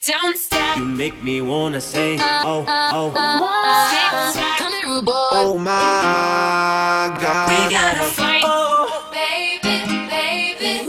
Don't stop. You make me wanna say, oh. Come here, rude boy. Oh my God. We gotta fight. Oh, Baby.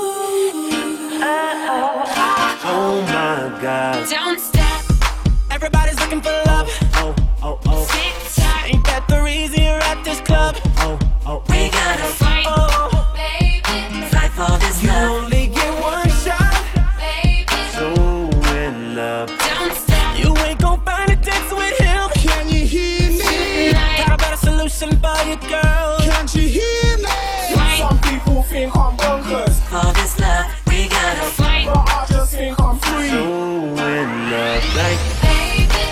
oh my God. Don't stop. Everybody's looking for love. Oh. Tick tock. Ain't that the reason you're at this club? Oh. We gotta fight. Oh, Baby. Fight for this you love. only get one shot. Baby. So in love. Don't stop. You ain't gon' find a dance with him. Can you hear me? Tonight. Got a better solution for you, girl. Can't you hear me? Fight. Some people think I'm bonkers, For this love, we gotta fight. but I just think I'm free. So in love, like Baby.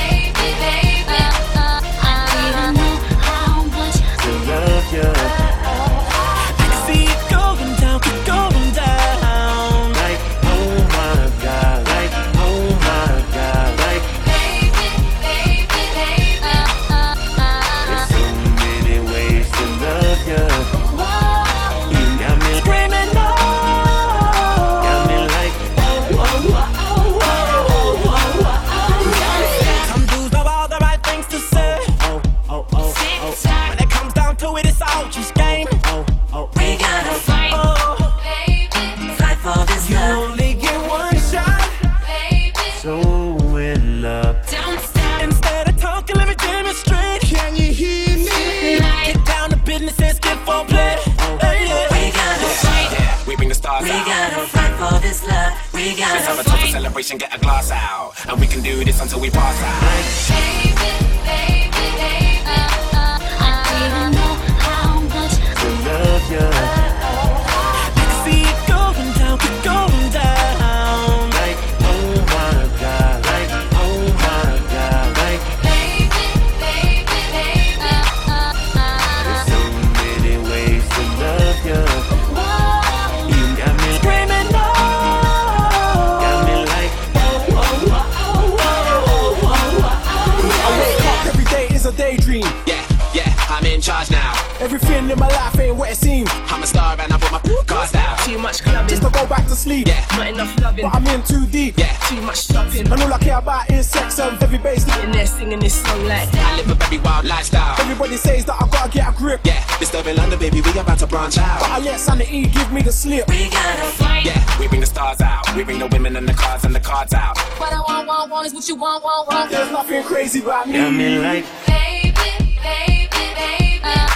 I don't know how much. to love you. I can see it going down, keep going down. Like, oh my God, like, oh my God, like, there's so many ways to love you. You got me screaming, no. Got me like, some dudes know all the right things to say. Oh. When it comes down to it, it's all just game. Oh. We gotta fight. Oh. Fight for this You love. only get one shot. So in love. Don't stop. Instead of talking, let me demonstrate. Can you hear me? Get down to business and skip for play. We gotta fight. Yeah, we bring the stars We out. gotta fight for this love. We Let's have gotta a total fight. celebration, get a glass out. And we can do this until we pass out. I don't know how much. To love you. I can see it going down, keep going down. Like, oh my God, like, oh my God, like, there's so many ways to love you. You got me screaming, no. Got me like, I wake up every day is a daydream. Yeah, I'm in charge now. Everything in my life ain't what it seems. I'm a star and I put my cars down. Too much clubbing, Just to go back to sleep, Yeah, not enough loving. but I'm in too deep. yeah. Too much shopping. And all I care about is sex and heavy bass. In there singing this song like I live a very wild lifestyle. Everybody says that I gotta get a grip, Yeah, disturbing London, baby, we about to branch but out. I let sanity give me the slip. We gotta fight. Yeah, we bring the stars out. We bring the women and the cars and the cards out. What I want is what you want. There's nothing crazy about got me. me like, Baby.